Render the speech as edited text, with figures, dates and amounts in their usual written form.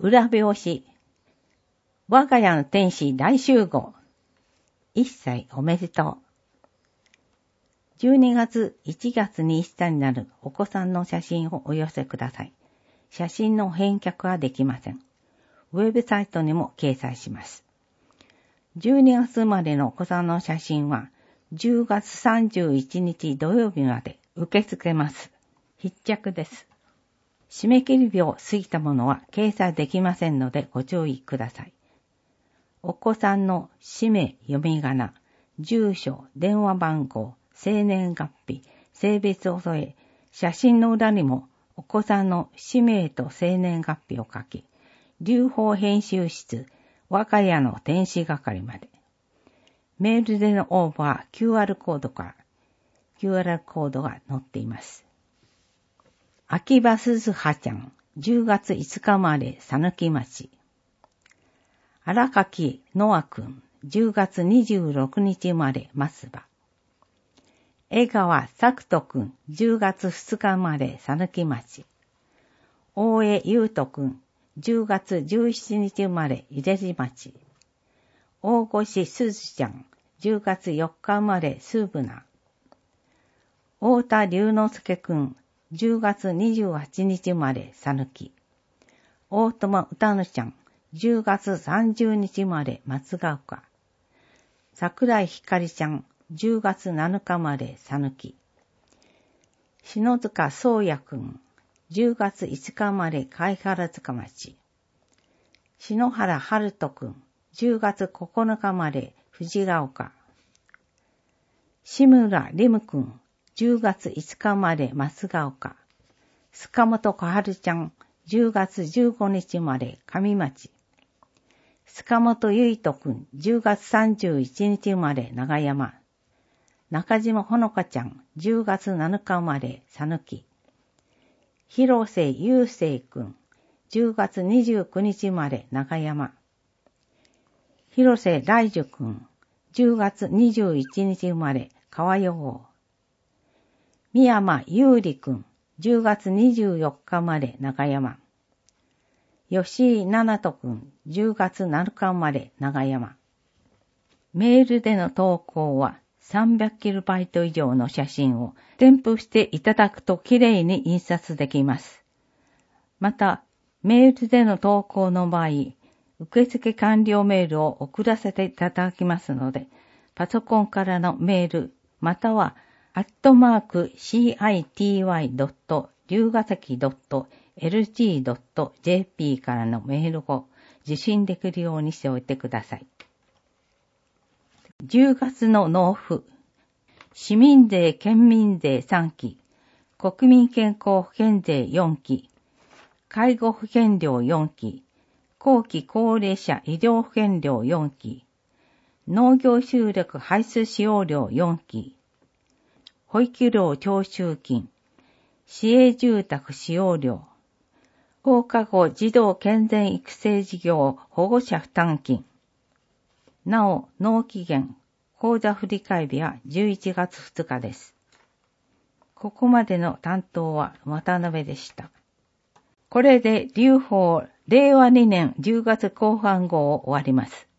裏表紙。我が家の天使大集合。1歳おめでとう。12月、1月に1歳になるお子さんの写真をお寄せください。写真の返却はできません。ウェブサイトにも掲載します。12月生まれのお子さんの写真は10月31日土曜日まで受け付けます。必着です。締め切り日を過ぎたものは掲載できませんのでご注意ください。お子さんの氏名、読み仮名、住所、電話番号、生年月日、性別を添え、写真の裏にもお子さんの氏名と生年月日を書き、留保編集室、我が家の天使係まで。メールでの応募は QR コードが載っています。秋葉鈴葉ちゃん、10月5日生まれ、佐貫町。荒垣ノアくん、10月26日生まれ、増場。江川作人くん、10月2日生まれ、佐貫町。大江優斗くん、10月17日生まれ、井出地町。大越すずちゃん、10月4日生まれ、スーブナ。太田龍之介くん、10月28日生まれ、さぬき。大友歌ぬちゃん、10月30日生まれ、松ヶ丘。桜井ひかりちゃん、10月7日生まれ、さぬき。篠塚宗也くん、10月5日生まれ、貝原塚町。篠原春人くん、10月9日生まれ、藤ヶ丘。志村りむくん、10月5日生まれ、増ヶ丘。塚本小春ちゃん、10月15日生まれ、上町。塚本結人くん、10月31日生まれ、長山。中島ほのかちゃん、10月7日生まれ、さぬき。広瀬優生くん、10月29日生まれ、長山。広瀬大樹くん、10月21日生まれ、川予号。三山優里くん、10月24日生まれ、中山。吉井七人くん、10月7日生まれ、長山。メールでの投稿は300キロバイト以上の写真を添付していただくときれいに印刷できます。また、メールでの投稿の場合、受付完了メールを送らせていただきますので、パソコンからのメール、または、@city.龍ヶ崎.lg.jp からのメールを受信できるようにしておいてください。10月の納付。市民税、県民税3期、国民健康保険税4期、介護保険料4期、後期高齢者医療保険料4期、農業収力排出使用料4期、保育料徴収金、市営住宅使用料、放課後児童健全育成事業保護者負担金。なお、納期限、口座振替日は11月2日です。ここまでの担当は渡辺でした。これで留保令和2年10月後半号を終わります。